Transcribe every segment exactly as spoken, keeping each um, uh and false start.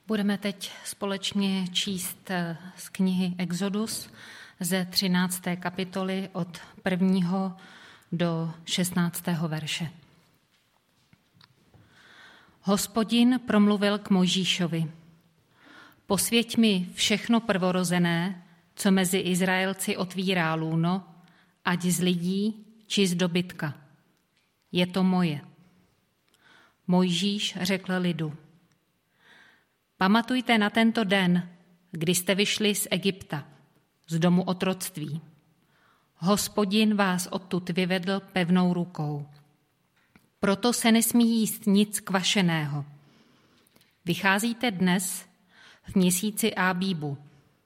Budeme teď společně číst z knihy Exodus ze třinácté kapitoly od prvního do šestnáctého verše. Hospodin promluvil k Mojžíšovi: Posvěť mi všechno prvorozené, co mezi Izraelci otvírá lůno, ať z lidí či z dobytka. Je to moje. Mojžíš řekl lidu: Pamatujte na tento den, kdy jste vyšli z Egypta, z domu otroctví. Hospodin vás odtud vyvedl pevnou rukou. Proto se nesmí jíst nic kvašeného. Vycházíte dnes v měsíci Ábíbu.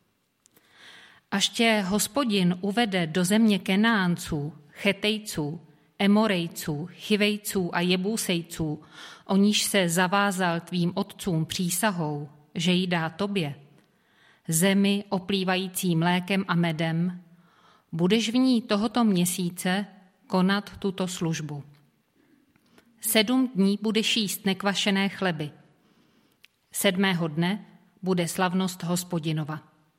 Až tě Hospodin uvede do země Kenánců, Chetejců, Emorejců, Chivejců a Jebúsejců, o níž se zavázal tvým otcům přísahou, že ji dá tobě, zemi oplývající mlékem a medem, budeš v ní tohoto měsíce konat tuto službu. Sedm dní budeš jíst nekvašené chleby. Sedmého dne bude slavnost Hospodinova.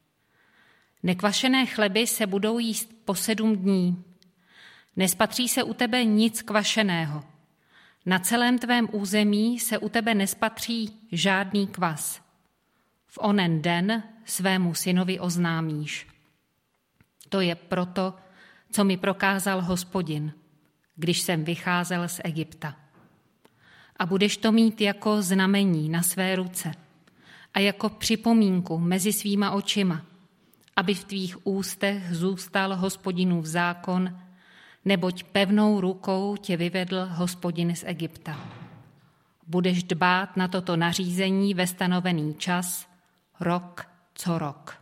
Nekvašené chleby se budou jíst po sedm dní. Nespatří se u tebe nic kvašeného. Na celém tvém území se u tebe nespatří žádný kvas. V onen den svému synovi oznámíš: To je proto, co mi prokázal Hospodin, když jsem vycházel z Egypta. A budeš to mít jako znamení na své ruce a jako připomínku mezi svýma očima, aby v tvých ústech zůstal Hospodinův zákon, neboť pevnou rukou tě vyvedl Hospodin z Egypta. Budeš dbát na toto nařízení ve stanovený čas, rok co rok.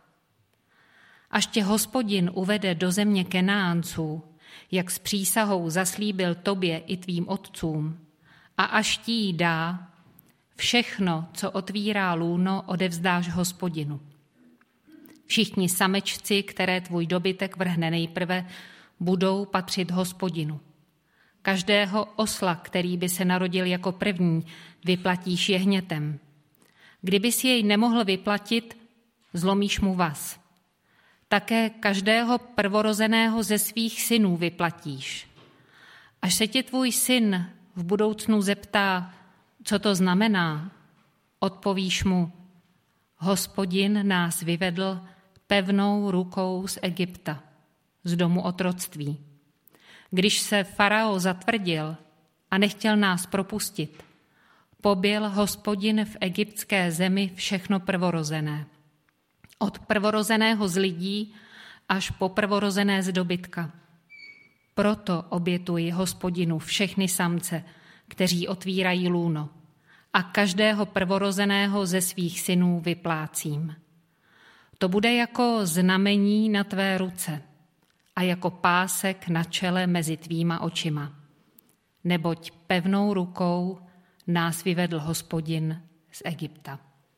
Až tě Hospodin uvede do země Kenánců, jak s přísahou zaslíbil tobě i tvým otcům, a až ti jí dá, všechno, co otvírá lůno, odevzdáš Hospodinu. Všichni samečci, které tvůj dobytek vrhne nejprve, budou patřit Hospodinu. Každého osla, který by se narodil jako první, vyplatíš jehnětem. Kdybys jej nemohl vyplatit, zlomíš mu vaz. Také každého prvorozeného ze svých synů vyplatíš. Až se tě tvůj syn v budoucnu zeptá, co to znamená, odpovíš mu: Hospodin nás vyvedl pevnou rukou z Egypta, z domu otroctví. Když se farao zatvrdil a nechtěl nás propustit, pobil Hospodin v egyptské zemi všechno prvorozené. Od prvorozeného z lidí až po prvorozené z dobytka. Proto obětuji Hospodinu všechny samce, kteří otvírají lůno, a každého prvorozeného ze svých synů vyplácím. To bude jako znamení na tvé ruce a jako pásek na čele mezi tvýma očima. Neboť pevnou rukou nás vyvedl Hospodin z Egypta.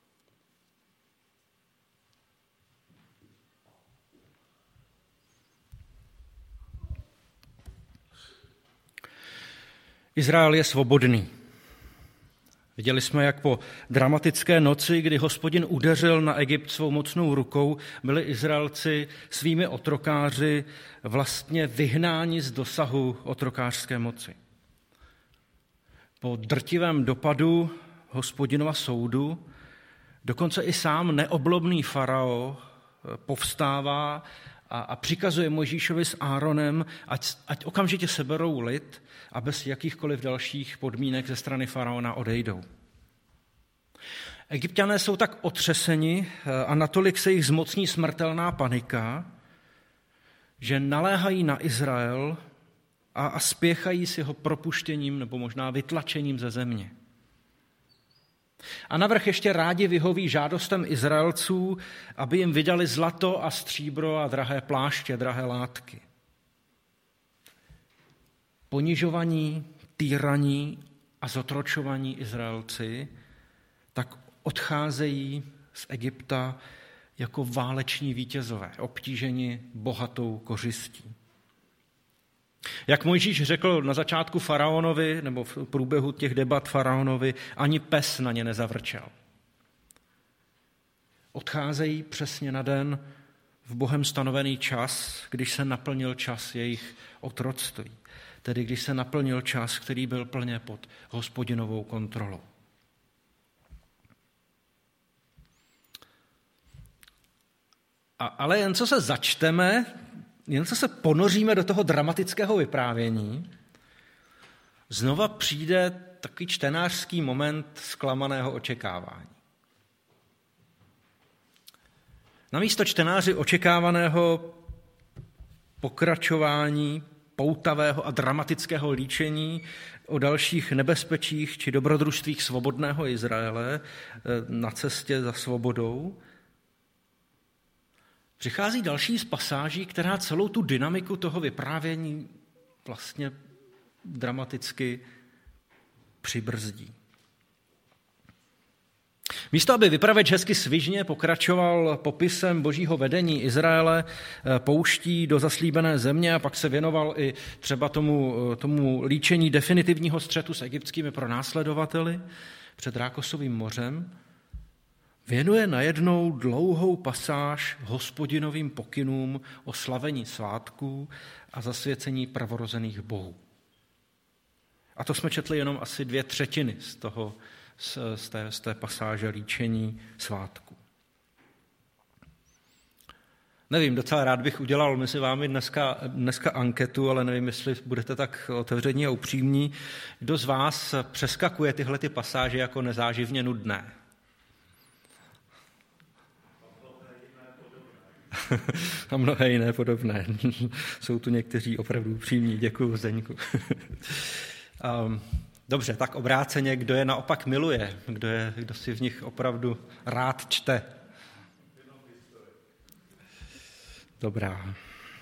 Izrael je svobodný. Viděli jsme, jak po dramatické noci, kdy Hospodin udeřil na Egypt svou mocnou rukou, byli Izraelci svými otrokáři vlastně vyhnáni z dosahu otrokářské moci. Po drtivém dopadu Hospodinova soudu dokonce i sám neoblomný farao povstává a, a přikazuje Mojžíšovi s Áronem, ať, ať okamžitě seberou lid a bez jakýchkoliv dalších podmínek ze strany faraona odejdou. Egypťané jsou tak otřeseni a natolik se jich zmocní smrtelná panika, že naléhají na Izrael a, a spěchají s jeho propuštěním nebo možná vytlačením ze země. A navrch ještě rádi vyhoví žádostem Izraelců, aby jim vydali zlato a stříbro a drahé pláště, drahé látky. Ponižovaní, týraní a zotročovaní Izraelci tak odcházejí z Egypta jako váleční vítězové, obtíženi bohatou kořistí. Jak Mojžíš řekl na začátku faraonovi, nebo v průběhu těch debat faraonovi, ani pes na ně nezavrčel. odcházejí přesně na den v Bohem stanovený čas, když se naplnil čas jejich otroctví. Tedy když se naplnil čas, který byl plně pod Hospodinovou kontrolou. A, ale jen co se začteme, jen co se ponoříme do toho dramatického vyprávění, znova přijde takový čtenářský moment zklamaného očekávání. Namísto čtenáři očekávaného pokračování poutavého a dramatického líčení o dalších nebezpečích či dobrodružstvích svobodného Izraele na cestě za svobodou, přichází další z pasáží, která celou tu dynamiku toho vyprávění vlastně dramaticky přibrzdí. Místo, aby vypravěč hezky svižně pokračoval popisem božího vedení Izraele pouští do zaslíbené země a pak se věnoval i třeba tomu, tomu líčení definitivního střetu s egyptskými pronásledovateli před Rákosovým mořem, věnuje najednou dlouhou pasáž Hospodinovým pokynům o slavení svátků a zasvěcení prvorozených bohů. A to jsme četli jenom asi dvě třetiny z toho, z té, z té pasáže líčení svátku. Nevím, docela rád bych udělal mezi vámi dneska, dneska anketu, ale nevím, jestli budete tak otevření a upřímní. Kdo z vás přeskakuje tyhle ty pasáže jako nezáživně nudné? A mnohé jiné podobné. Jsou tu někteří opravdu upřímní. Děkuju, Zdeňku. um, Dobře, tak obráceně, kdo je naopak miluje, kdo, je, kdo si v nich opravdu rád čte. Dobrá.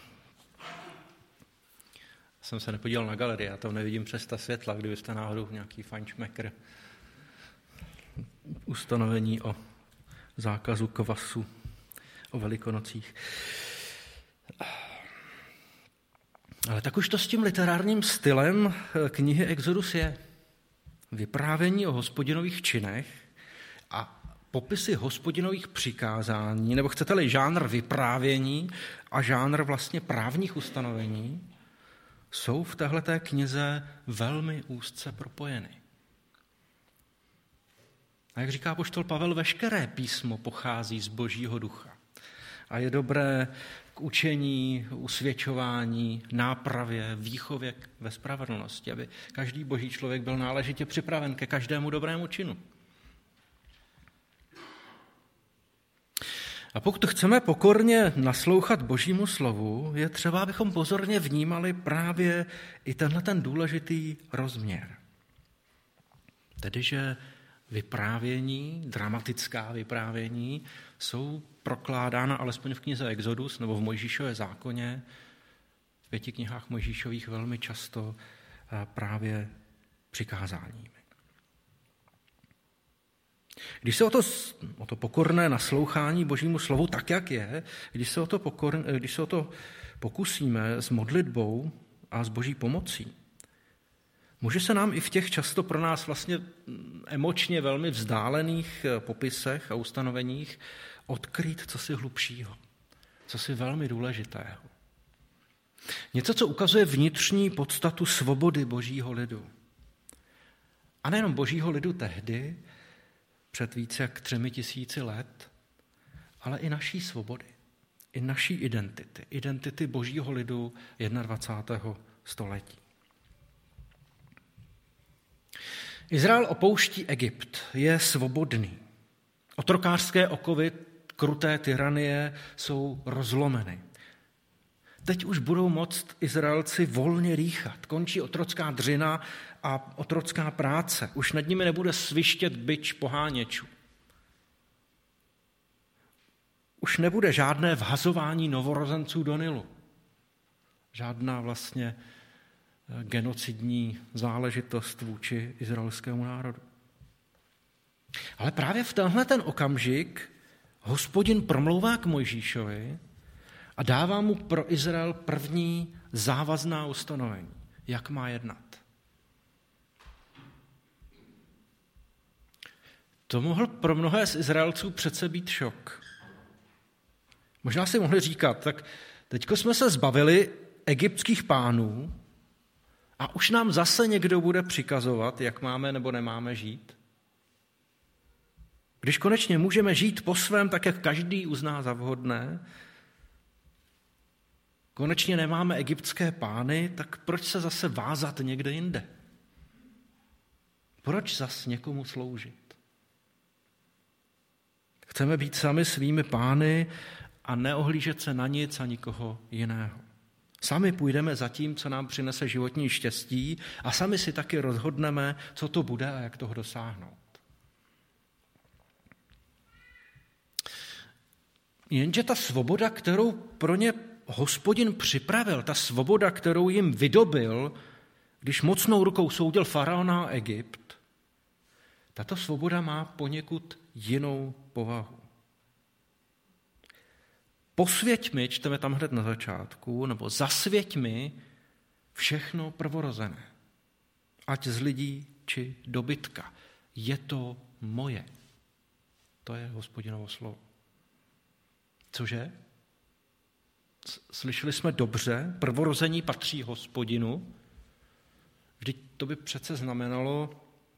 Jsem se nepodíval na galerii, já tam nevidím přes ta světla, kdybyste náhodou nějaký fajnšmekr ustanovení o zákazu kvasu o Velikonocích. Ale tak už to s tím literárním stylem knihy Exodus je. Vyprávění o Hospodinových činech a popisy Hospodinových přikázání, nebo chcete-li žánr vyprávění a žánr vlastně právních ustanovení, jsou v téhleté knize velmi úzce propojeny. A jak říká apoštol Pavel, veškeré písmo pochází z Božího ducha. A je dobré k učení, usvědčování, nápravě, výchově ve spravedlnosti, aby každý boží člověk byl náležitě připraven ke každému dobrému činu. A pokud chceme pokorně naslouchat Božímu slovu, je třeba, abychom pozorně vnímali právě i tenhle ten důležitý rozměr. Tedy, že vyprávění, dramatická vyprávění, jsou prokládána alespoň v knize Exodus nebo v Mojžíšově zákoně, v pěti knihách Mojžíšových velmi často právě přikázáními. Když se o to, o to pokorné naslouchání Božímu slovu tak, jak je, když se o to, pokor, když se o to pokusíme s modlitbou a s Boží pomocí, může se nám i v těch často pro nás vlastně emočně velmi vzdálených popisech a ustanoveních odkrýt cosi hlubšího, cosi velmi důležitého. Něco, co ukazuje vnitřní podstatu svobody Božího lidu. A nejenom Božího lidu tehdy, před více jak třemi tisíci let, ale i naší svobody, i naší identity, identity Božího lidu dvacátého prvního století. Izrael opouští Egypt, je svobodný. Otrokářské okovy kruté tyranie jsou rozlomeny. Teď už budou moct Izraelci volně rýchat. Končí otrocká dřina a otrocká práce. Už nad nimi nebude svištět bič poháněčů. Už nebude žádné vhazování novorozenců do Nilu. Žádná vlastně genocidní záležitost vůči izraelskému národu. Ale právě v tenhle ten okamžik Hospodin promlouvá k Mojžíšovi a dává mu pro Izrael první závazná ustanovení, jak má jednat. To mohl pro mnohé z Izraelců přece být šok. Možná si mohli říkat, tak teďko jsme se zbavili egyptských pánů a už nám zase někdo bude přikazovat, jak máme nebo nemáme žít. Když konečně můžeme žít po svém, tak jak každý uzná za vhodné, konečně nemáme egyptské pány, tak proč se zase vázat někde jinde? Proč zas někomu sloužit? Chceme být sami svými pány a neohlížet se na nic a nikoho jiného. Sami půjdeme za tím, co nám přinese životní štěstí a sami si taky rozhodneme, co to bude a jak toho dosáhnout. Jenže ta svoboda, kterou pro ně Hospodin připravil, ta svoboda, kterou jim vydobil, když mocnou rukou soudil faraona a Egypt, tato svoboda má poněkud jinou povahu. Posvěť mi, čteme tam hned na začátku, nebo zasvěť mi všechno prvorozené, ať z lidí či dobytka. Je to moje. To je Hospodinovo slovo. Cože? Slyšeli jsme dobře, prvorození patří Hospodinu. Vždyť to by přece znamenalo...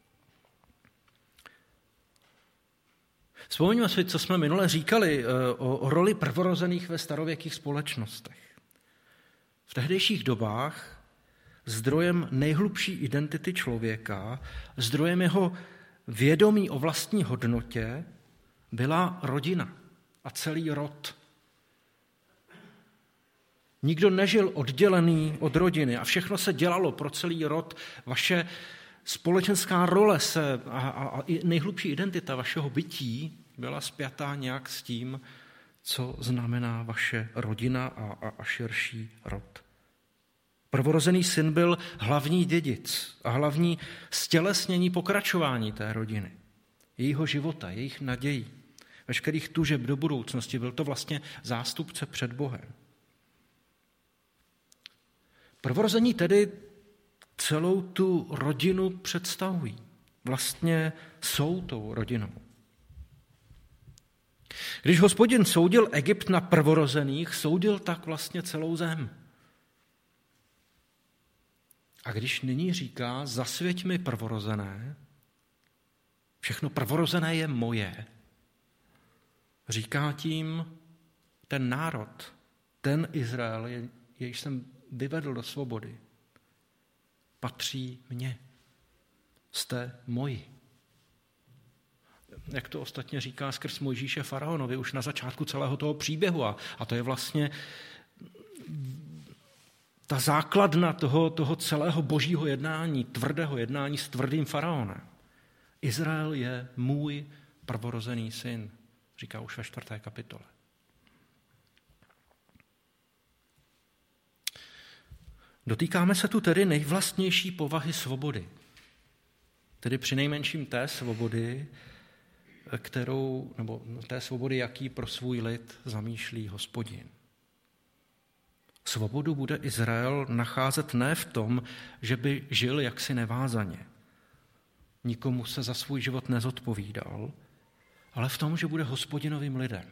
Vzpomeňme si, co jsme minule říkali o, o roli prvorozených ve starověkých společnostech. V tehdejších dobách zdrojem nejhlubší identity člověka, zdrojem jeho vědomí o vlastní hodnotě byla rodina a celý rod. Nikdo nežil oddělený od rodiny a všechno se dělalo pro celý rod. Vaše společenská role se a, a, a nejhlubší identita vašeho bytí byla spjatá nějak s tím, co znamená vaše rodina a, a, a širší rod. Prvorozený syn byl hlavní dědic a hlavní stělesnění pokračování té rodiny, jejího života, jejich nadějí, veškerých tužeb do budoucnosti. Byl to vlastně zástupce před Bohem. Prvorození tedy celou tu rodinu představují. Vlastně jsou tou rodinou. Když Hospodin soudil Egypt na prvorozených, soudil tak vlastně celou zem. A když nyní říká, zasvěť mi prvorozené, všechno prvorozené je moje, říká tím ten národ, ten Izrael, jejíž jsem vyvedl do svobody, patří mně. Jste moji. Jak to ostatně říká skrz Mojžíše faraonovi už na začátku celého toho příběhu. A, a to je vlastně ta základna toho, toho celého božího jednání, tvrdého jednání s tvrdým faraonem. Izrael je můj prvorozený syn, říká už ve čtvrté kapitole. Dotýkáme se tu tedy nejvlastnější povahy svobody. Tedy přinejmenším té svobody, kterou, nebo té svobody, jaký pro svůj lid zamýšlí Hospodin. Svobodu bude Izrael nacházet ne v tom, že by žil jaksi nevázaně. Nikomu se za svůj život nezodpovídal, ale v tom, že bude Hospodinovým lidem.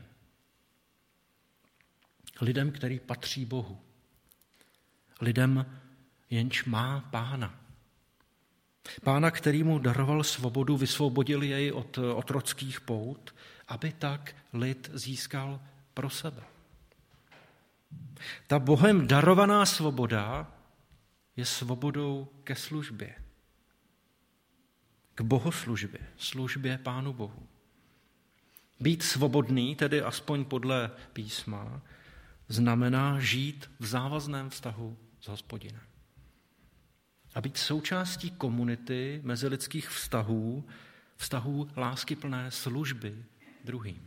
Lidem, který patří Bohu. Lidem, jenž má pána. Pána, který mu daroval svobodu, vysvobodil jej od otrockých pout, aby tak lid získal pro sebe. Ta Bohem darovaná svoboda je svobodou ke službě. K bohoslužbě, službě Pánu Bohu. Být svobodný, tedy aspoň podle písma, znamená žít v závazném vztahu s Hospodinem. A být součástí komunity mezilidských vztahů, vztahů láskyplné služby druhým.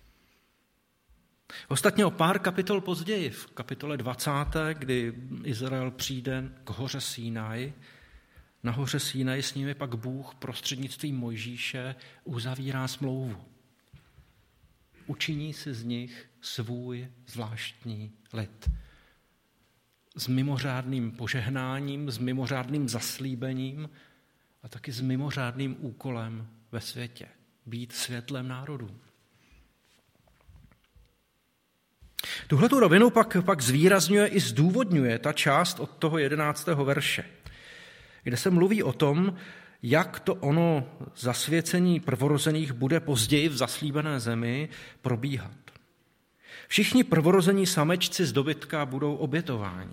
Ostatně o pár kapitol později, v kapitole dvacáté, kdy Izrael přijde k hoře Sinaj, na hoře Sinaj s nimi pak Bůh prostřednictvím Mojžíše uzavírá smlouvu. Učiní si z nich svůj zvláštní lid. S mimořádným požehnáním, s mimořádným zaslíbením a taky s mimořádným úkolem ve světě. Být světlem národů. Tuhletu rovinu pak, pak zvýrazňuje i zdůvodňuje ta část od toho jedenáctého verše, kde se mluví o tom, jak to ono zasvěcení prvorozených bude později v zaslíbené zemi probíhat. Všichni prvorození samečci z dobytka budou obětováni.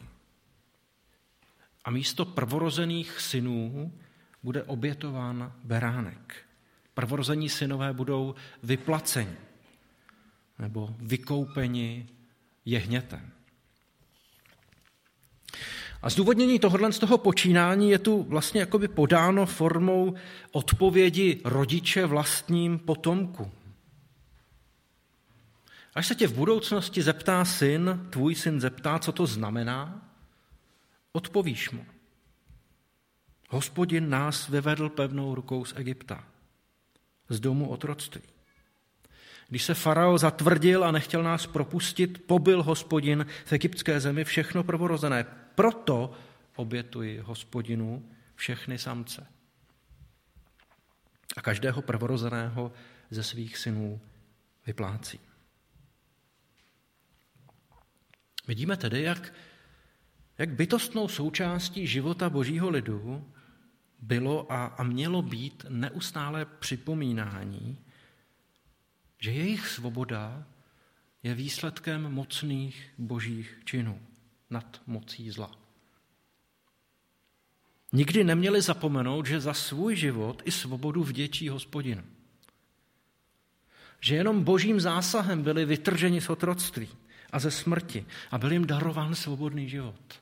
A místo prvorozených synů bude obětován beránek. Prvorození synové budou vyplaceni nebo vykoupeni jehnětem. A zdůvodnění tohohle z toho počínání je tu vlastně jakoby podáno formou odpovědi rodiče vlastním potomku. Až se tě v budoucnosti zeptá syn, tvůj syn zeptá, co to znamená, odpovíš mu. Hospodin nás vyvedl pevnou rukou z Egypta, z domu otroctví. Když se farao zatvrdil a nechtěl nás propustit, pobyl Hospodin v egyptské zemi všechno prvorozené. Proto obětuji Hospodinu všechny samce a každého prvorozeného ze svých synů vyplácí. Vidíme tedy, jak, jak bytostnou součástí života Božího lidu bylo a, a mělo být neustále připomínání, že jejich svoboda je výsledkem mocných božích činů nad mocí zla. Nikdy neměli zapomenout, že za svůj život i svobodu vděčí Hospodinu. Že jenom božím zásahem byli vytrženi z otroctví a ze smrti a byl jim darován svobodný život.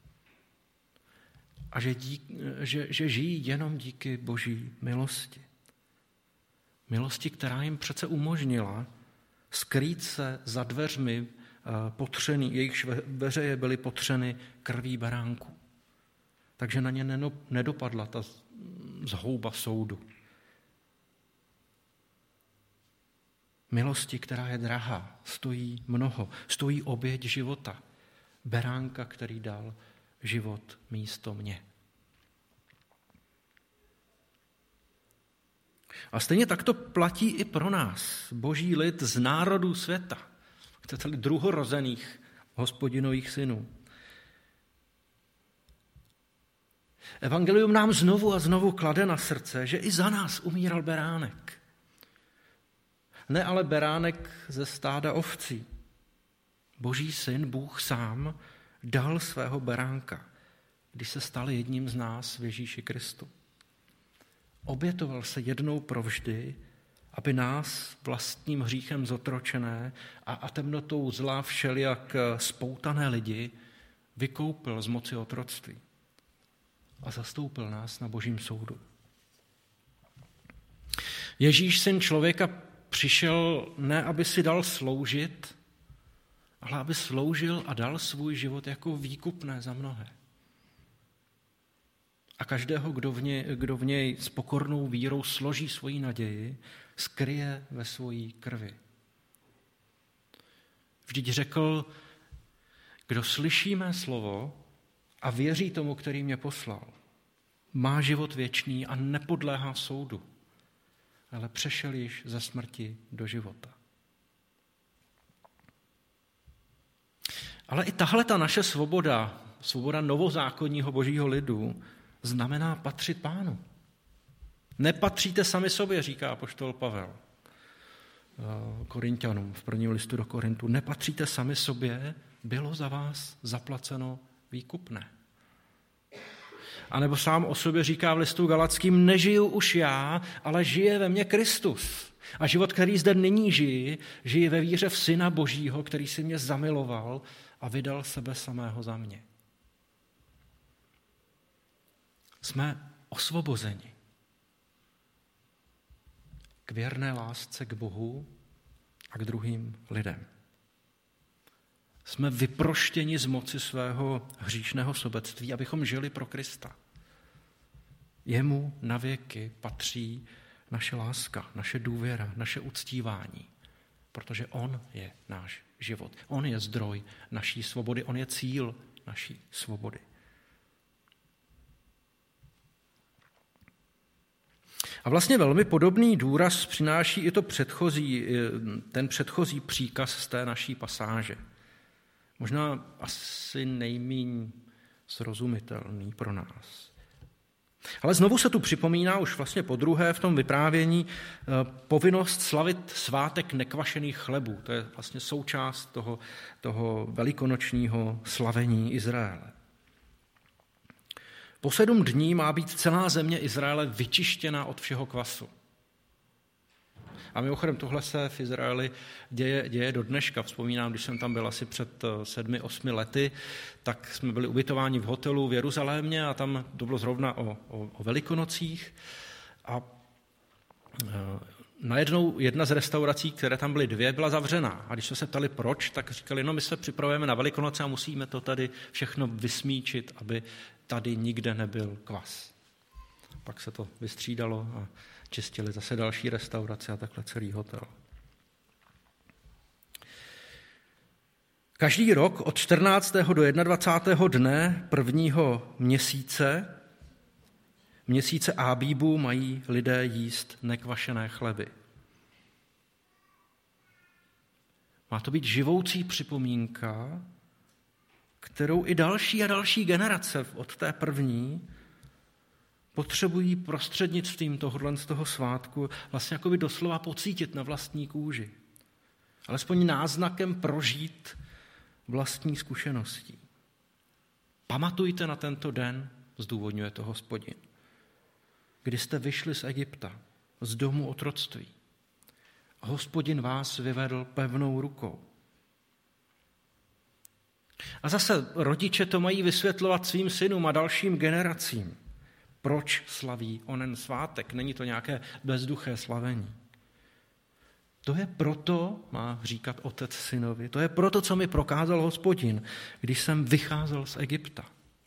A že, dík, že, že žijí jenom díky boží milosti. Milosti, která jim přece umožnila skrýt se za dveřmi potřený, jejichž dveře byly potřeny krví beránků. Takže na ně nedopadla ta zhouba soudu. Milosti, která je drahá, stojí mnoho, stojí oběť života. Beránka, který dal život místo mě. A stejně tak to platí i pro nás, boží lid z národů světa, chcete-li druhorozených Hospodinových synů. Evangelium nám znovu a znovu klade na srdce, že i za nás umíral beránek. Ne ale beránek ze stáda ovcí. Boží syn, Bůh sám, dal svého beránka, když se stal jedním z nás v Ježíši Kristu. Obětoval se jednou provždy, aby nás vlastním hříchem zotročené a, a temnotou zla všelijak spoutané lidi vykoupil z moci otroctví a zastoupil nás na božím soudu. Ježíš, syn člověka, přišel ne, aby si dal sloužit, ale aby sloužil a dal svůj život jako výkupné za mnohé. A každého, kdo v, něj, kdo v něj s pokornou vírou složí svoji naději, skryje ve svojí krvi. Vždyť řekl, kdo slyší mé slovo a věří tomu, který mě poslal, má život věčný a nepodléhá soudu, ale přešel již ze smrti do života. Ale i tahle ta naše svoboda, svoboda novozákonního božího lidu, znamená patřit Pánu. Nepatříte sami sobě, říká apoštol Pavel Korinťanům v prvním listu do Korintu. Nepatříte sami sobě, bylo za vás zaplaceno výkupné. A nebo sám o sobě říká v listu Galackým, nežiju už já, ale žije ve mně Kristus. A život, který zde nyní žiji, žiji ve víře v Syna Božího, který si mě zamiloval a vydal sebe samého za mě. Jsme osvobozeni k věrné lásce k Bohu a k druhým lidem. Jsme vyproštěni z moci svého hříšného sobectví, abychom žili pro Krista. Jemu navěky patří naše láska, naše důvěra, naše uctívání, protože on je náš život. On je zdroj naší svobody, on je cíl naší svobody. A vlastně velmi podobný důraz přináší i to předchozí, ten předchozí příkaz z té naší pasáže. Možná asi nejméně srozumitelný pro nás. Ale znovu se tu připomíná už vlastně podruhé v tom vyprávění povinnost slavit svátek nekvašených chlebů. To je vlastně součást toho, toho velikonočního slavení Izraele. Po sedm dní má být celá země Izraele vyčištěna od všeho kvasu. A mimochodem tohle se v Izraeli děje, děje do dneška. Vzpomínám, když jsem tam byl asi před sedmi, osmi lety, tak jsme byli ubytováni v hotelu v Jeruzalémě a tam to bylo zrovna o, o, o Velikonocích. A najednou jedna z restaurací, které tam byly dvě, byla zavřená. A když jsme se ptali proč, tak říkali, no my se připravujeme na Velikonoce a musíme to tady všechno vysmíčit, aby tady nikde nebyl kvas. Pak se to vystřídalo a čistili zase další restaurace a takhle celý hotel. Každý rok od čtrnáctého do dvacátého prvního dne prvního měsíce, měsíce Ábíbu, mají lidé jíst nekvašené chleby. Má to být živoucí připomínka, kterou i další a další generace od té první potřebují prostřednictvím tohohle z toho svátku vlastně jako by doslova pocítit na vlastní kůži. Alespoň náznakem prožít vlastní zkušeností. Pamatujte na tento den, zdůvodňuje to Hospodin, kdy jste vyšli z Egypta, z domu otroctví. A Hospodin vás vyvedl pevnou rukou. A zase rodiče to mají vysvětlovat svým synům a dalším generacím. Proč slaví onen svátek? Není to nějaké bezduché slavení. To je proto, má říkat otec synovi, to je proto, co mi prokázal Hospodin, když jsem vycházel z Egypta.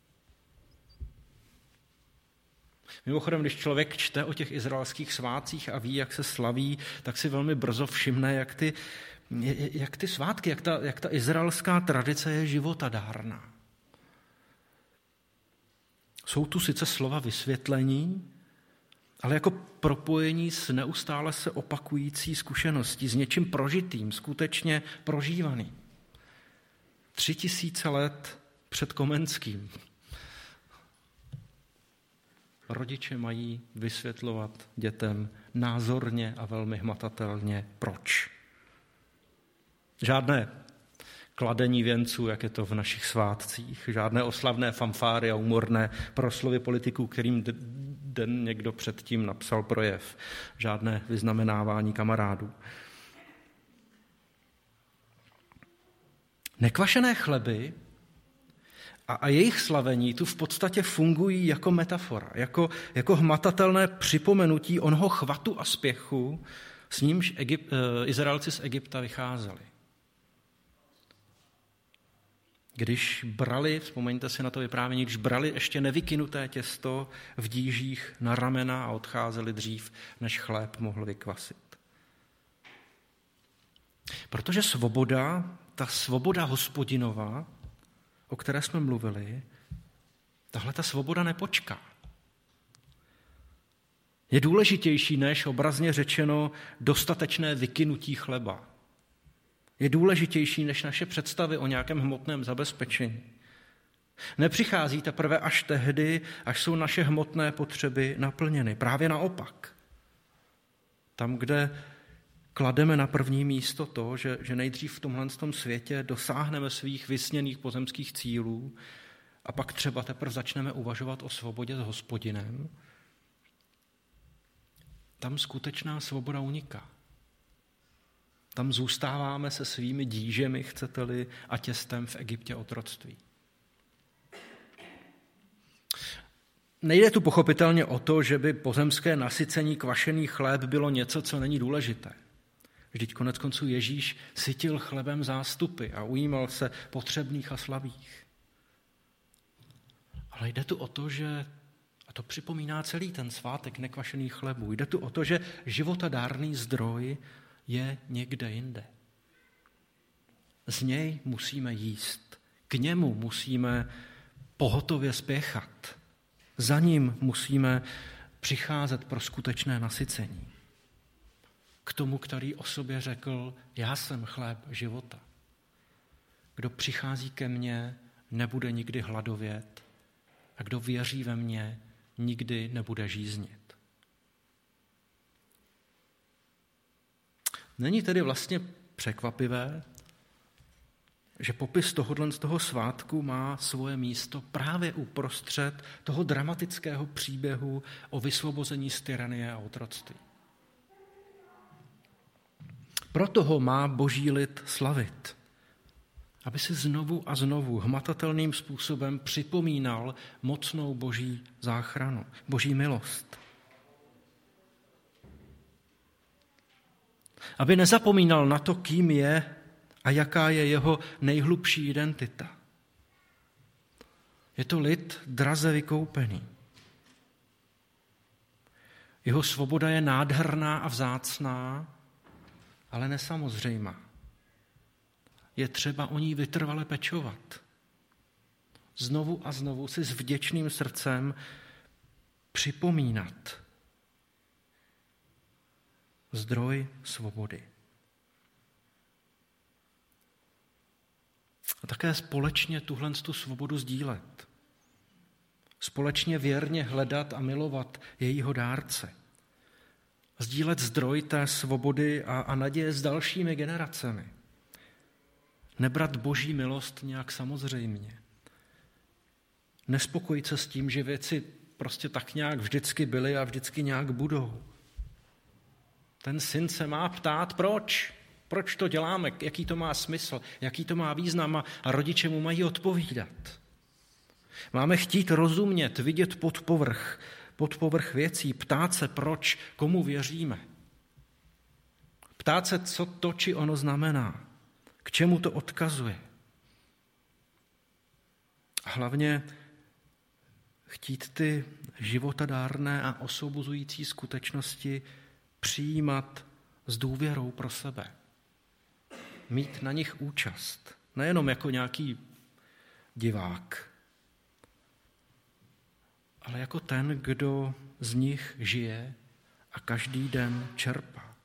Mimochodem, když člověk čte o těch izraelských svátcích a ví, jak se slaví, tak si velmi brzo všimne, jak ty, jak ty svátky, jak ta, jak ta izraelská tradice je životadárná. Jsou tu sice slova vysvětlení, ale jako propojení s neustále se opakující zkušeností, s něčím prožitým, skutečně prožívaným. Tři tisíce let před Komenským. Rodiče mají vysvětlovat dětem názorně a velmi hmatatelně proč. Žádné kladení věnců, jak je to v našich svátcích, žádné oslavné fanfáry a humorné proslovy politiků, kterým den někdo předtím napsal projev, žádné vyznamenávání kamarádů. Nekvašené chleby a, a jejich slavení tu v podstatě fungují jako metafora, jako, jako hmatatelné připomenutí onoho chvatu a spěchu, s nímž Egypt, Izraelci z Egypta vycházeli. Když brali, vzpomeňte si na to vyprávění, když brali ještě nevykynuté těsto v dížích na ramena a odcházeli dřív, než chléb mohl vykvasit. Protože svoboda, ta svoboda Hospodinova, o které jsme mluvili, tahle ta svoboda nepočká. Je důležitější než obrazně řečeno dostatečné vykynutí chleba. Je důležitější než naše představy o nějakém hmotném zabezpečení. Nepřichází teprve až tehdy, až jsou naše hmotné potřeby naplněny. Právě naopak. Tam, kde klademe na první místo to, že, že nejdřív v tomhle tom světě dosáhneme svých vysněných pozemských cílů a pak třeba teprve začneme uvažovat o svobodě s Hospodinem, tam skutečná svoboda uniká. Tam zůstáváme se svými dížemi, chcete-li, a těstem v Egyptě otroctví. Nejde tu pochopitelně o to, že by pozemské nasycení kvašený chléb bylo něco, co není důležité. Vždyť konec konců Ježíš sytil chlebem zástupy a ujímal se potřebných a slabých. Ale jde tu o to, že, a to připomíná celý ten svátek nekvašených chlebů, jde tu o to, že životadárný zdroj je někde jinde. Z něj musíme jíst, k němu musíme pohotově spěchat, za ním musíme přicházet pro skutečné nasycení. K tomu, který o sobě řekl, já jsem chléb života. Kdo přichází ke mně, nebude nikdy hladovět a kdo věří ve mě, nikdy nebude žíznit. Není tedy vlastně překvapivé, že popis tohohle z toho svátku má svoje místo právě uprostřed toho dramatického příběhu o vysvobození z tyranie a otroctví. Proto ho má boží lid slavit, aby si znovu a znovu hmatatelným způsobem připomínal mocnou boží záchranu, boží milost. Aby nezapomínal na to, kým je a jaká je jeho nejhlubší identita. Je to lid draze vykoupený. Jeho svoboda je nádherná a vzácná, ale nesamozřejmá. Je třeba o ní vytrvale pečovat. Znovu a znovu si s vděčným srdcem připomínat zdroj svobody. A také společně tuhle tu svobodu sdílet. Společně věrně hledat a milovat jejího dárce. Sdílet zdroj té svobody a, a naděje s dalšími generacemi. Nebrat boží milost nějak samozřejmě. Nespokojit se s tím, že věci prostě tak nějak vždycky byly a vždycky nějak budou. Ten syn se má ptát, proč? Proč to děláme? Jaký to má smysl? Jaký to má význam? A rodiče mu mají odpovídat. Máme chtít rozumět, vidět pod povrch, pod povrch věcí, ptát se, proč, komu věříme. Ptát se, co to či ono znamená, k čemu to odkazuje. A hlavně chtít ty životadárné a osvobozující skutečnosti přijímat s důvěrou pro sebe. Mít na nich účast. Nejenom jako nějaký divák, ale jako ten, kdo z nich žije a každý den čerpá.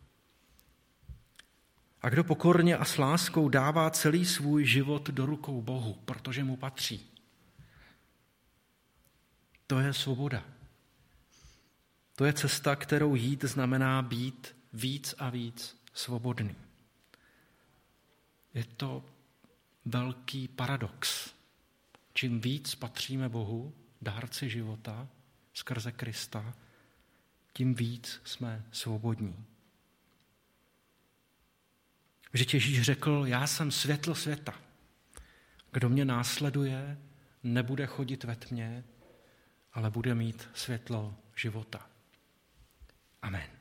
A kdo pokorně a s láskou dává celý svůj život do rukou Bohu, protože mu patří. To je svoboda. To je cesta, kterou jít znamená být víc a víc svobodný. Je to velký paradox. Čím víc patříme Bohu, dárci života, skrze Krista, tím víc jsme svobodní. Vždyť Ježíš řekl, já jsem světlo světa. Kdo mě následuje, nebude chodit ve tmě, ale bude mít světlo života. Amen.